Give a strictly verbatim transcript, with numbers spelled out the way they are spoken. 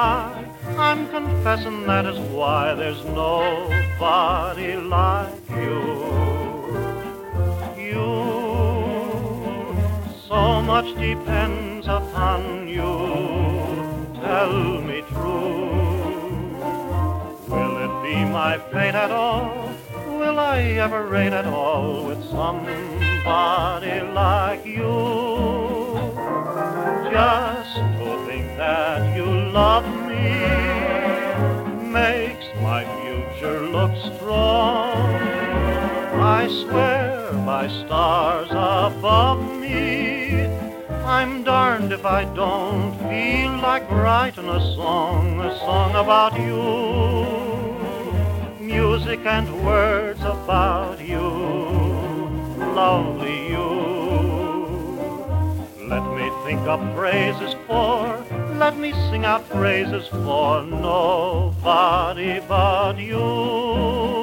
I, I'm confessing that is why there's nobody like you. You, so much depends upon you. Tell me true, will it be my fate at all? Will I ever rate at all with somebody like you? Just to think that you love me makes my future look strong. I swear by stars above me, I'm darned if I don't feel like writing a song, a song about you. Music and words about you, lovely you. Let me think of phrases for, let me sing out phrases for nobody but you.